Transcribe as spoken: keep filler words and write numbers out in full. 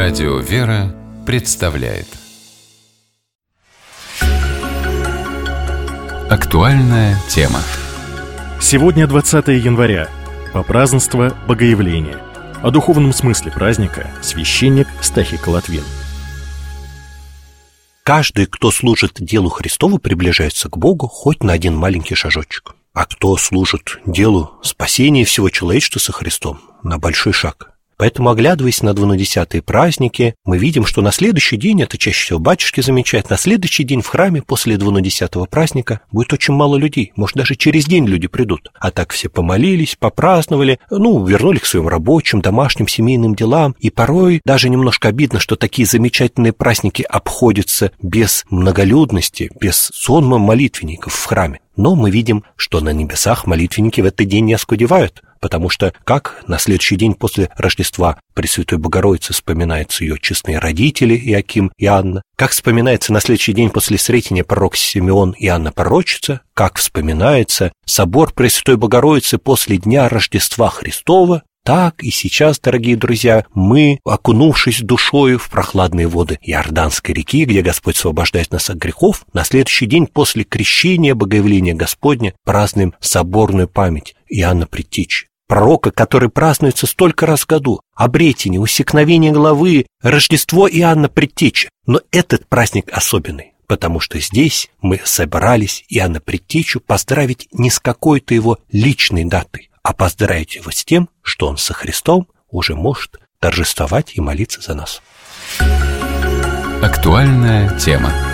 Радио «Вера» представляет актуальная тема. Сегодня двадцатое января. Попразднство Богоявления. О духовном смысле праздника священник Стахий Колотвин. Каждый, кто служит делу Христову, приближается к Богу хоть на один маленький шажочек. А кто служит делу спасения всего человечества со Христом, на большой шаг. Поэтому, оглядываясь на двунадесятые праздники, мы видим, что на следующий день, это чаще всего батюшки замечают, на следующий день в храме после двунадесятого праздника будет очень мало людей. Может, даже через день люди придут. А так все помолились, попраздновали, ну, вернулись к своим рабочим, домашним, семейным делам. И порой даже немножко обидно, что такие замечательные праздники обходятся без многолюдности, без сонма молитвенников в храме. Но мы видим, что на небесах молитвенники в этот день не оскудевают, потому что как на следующий день после Рождества Пресвятой Богородицы вспоминаются ее честные родители Иаким и Анна, как вспоминается на следующий день после Сретения пророк Симеон и Анна Пророчица, как вспоминается собор Пресвятой Богородицы после дня Рождества Христова, так и сейчас, дорогие друзья, мы, окунувшись душою в прохладные воды Иорданской реки, где Господь освобождает нас от грехов, на следующий день после крещения Богоявления Господня празднуем соборную память Иоанна Предтечи, пророка, который празднуется столько раз в году, обретение, усекновение главы, Рождество Иоанна Предтечи. Но этот праздник особенный, потому что здесь мы собрались Иоанна Предтечу поздравить не с какой-то его личной датой, а поздравить его с тем, что он со Христом уже может торжествовать и молиться за нас. Актуальная тема.